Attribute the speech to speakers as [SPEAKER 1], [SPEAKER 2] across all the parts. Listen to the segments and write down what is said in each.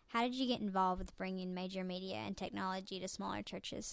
[SPEAKER 1] How did you get involved with bringing major media and technology to smaller churches?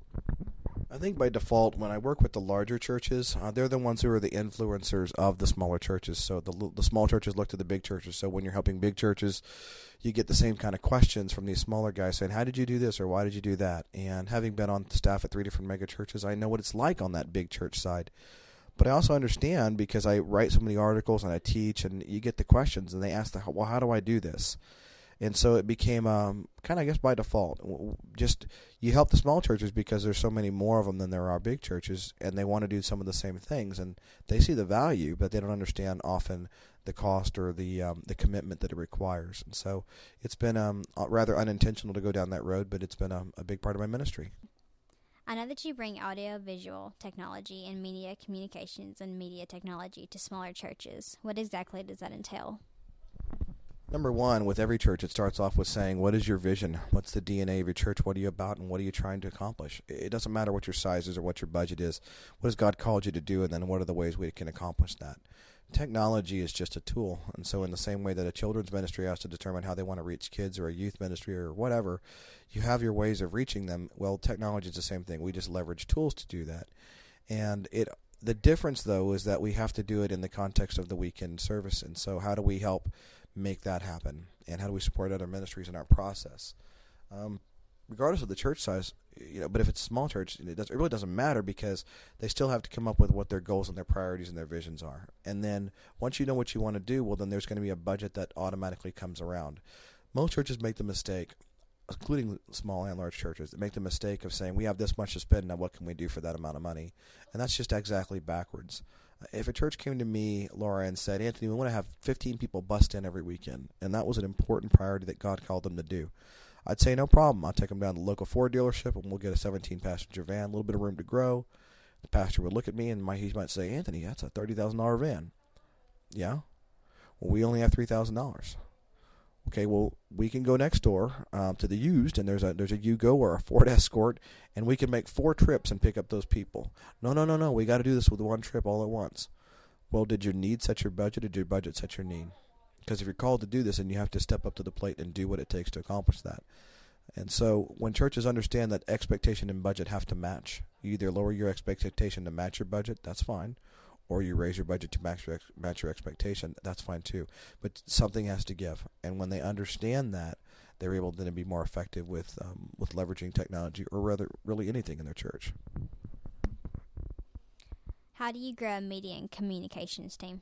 [SPEAKER 2] I think by default, when I work with the larger churches, they're the ones who are the influencers of the smaller churches. So the small churches look to the big churches. So when you're helping big churches, you get the same kind of questions from these smaller guys saying, how did you do this or why did you do that? And having been on staff at 3 different mega churches, I know what it's like on that big church side. But I also understand because I write so many articles and I teach, and you get the questions and they ask, well, how do I do this? And so it became kind of, I guess, by default. Just you help the small churches because there's so many more of them than there are big churches, and they want to do some of the same things, and they see the value, but they don't understand often the cost or the commitment that it requires. And so it's been rather unintentional to go down that road, but it's been a big part of my ministry.
[SPEAKER 1] I know that you bring audio-visual technology and media communications and media technology to smaller churches. What exactly does that entail?
[SPEAKER 2] Number one, with every church, it starts off with saying, what is your vision? What's the DNA of your church? What are you about, and what are you trying to accomplish? It doesn't matter what your size is or what your budget is. What has God called you to do, and then what are the ways we can accomplish that? Technology is just a tool, and so in the same way that a children's ministry has to determine how they want to reach kids, or a youth ministry or whatever, you have your ways of reaching them. Well, technology is the same thing. We just leverage tools to do that. And the difference, though, is that we have to do it in the context of the weekend service. And so how do we help make that happen? And how do we support other ministries in our process? Regardless of the church size, but if it's a small church, it really doesn't matter because they still have to come up with what their goals and their priorities and their visions are. And then once you know what you want to do, well, then there's going to be a budget that automatically comes around. Most churches make the mistake, including small and large churches, that make the mistake of saying, we have this much to spend, now what can we do for that amount of money? And that's just exactly backwards. If a church came to me, Laura, and said, Anthony, we want to have 15 people bust in every weekend, and that was an important priority that God called them to do, I'd say no problem. I'll take them down to the local Ford dealership, and we'll get a 17-passenger van, a little bit of room to grow. The pastor would look at me, and he might say, Anthony, that's a $30,000 van. Yeah? Well, we only have $3,000. Okay, well, we can go next door to the used, and there's a Yugo or a Ford Escort, and we can make 4 trips and pick up those people. No. We got to do this with one trip all at once. Well, did your need set your budget, or did your budget set your need? Because if you're called to do this, then you have to step up to the plate and do what it takes to accomplish that. And so when churches understand that expectation and budget have to match, you either lower your expectation to match your budget, that's fine, or you raise your budget to match your expectation, that's fine too. But something has to give. And when they understand that, they're able then to be more effective with leveraging technology, or rather really anything in their church.
[SPEAKER 1] How do you grow a media and communications team?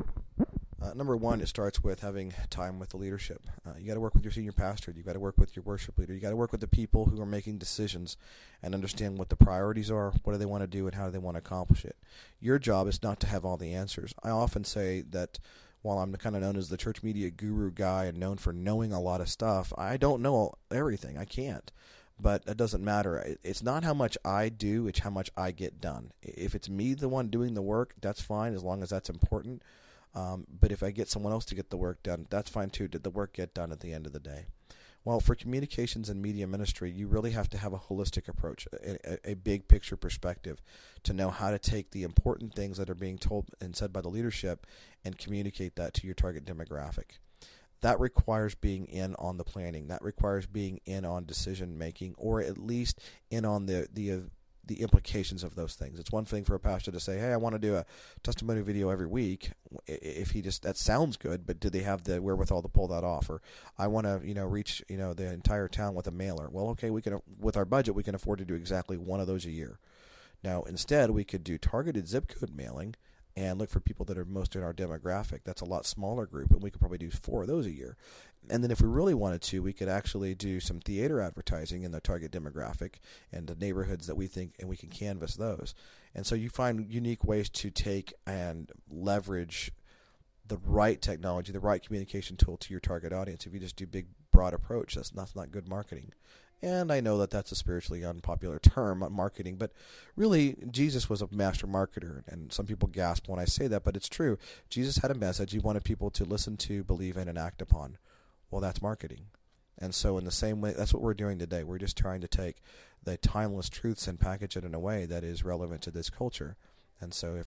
[SPEAKER 2] Number one, it starts with having time with the leadership. You got to work with your senior pastor. You got to work with your worship leader. You got to work with the people who are making decisions and understand what the priorities are, what do they want to do, and how do they want to accomplish it. Your job is not to have all the answers. I often say that while I'm kind of known as the church media guru guy and known for knowing a lot of stuff, I don't know everything. I can't. But that doesn't matter. It's not how much I do, it's how much I get done. If it's me the one doing the work, that's fine as long as that's important. But if I get someone else to get the work done, that's fine too. Did the work get done at the end of the day? Well, for communications and media ministry, you really have to have a holistic approach, a big picture perspective to know how to take the important things that are being told and said by the leadership and communicate that to your target demographic. That requires being in on the planning. That requires being in on decision making, or at least in on the implications of those things. It's one thing for a pastor to say, hey, I want to do a testimony video every week. If that sounds good, but do they have the wherewithal to pull that off? Or I want to, reach, the entire town with a mailer. Well, okay, we can, with our budget, we can afford to do exactly one of those a year. Now, instead, we could do targeted zip code mailing and look for people that are most in our demographic. That's a lot smaller group, and we could probably do 4 of those a year. And then if we really wanted to, we could actually do some theater advertising in the target demographic and the neighborhoods that we think, and we can canvas those. And so you find unique ways to take and leverage the right technology, the right communication tool to your target audience. If you just do big, broad approach, that's not good marketing. And I know that that's a spiritually unpopular term, marketing, but really Jesus was a master marketer, and some people gasp when I say that, but it's true. Jesus had a message he wanted people to listen to, believe in, and act upon. Well, that's marketing. And so in the same way, that's what we're doing today. We're just trying to take the timeless truths and package it in a way that is relevant to this culture. And so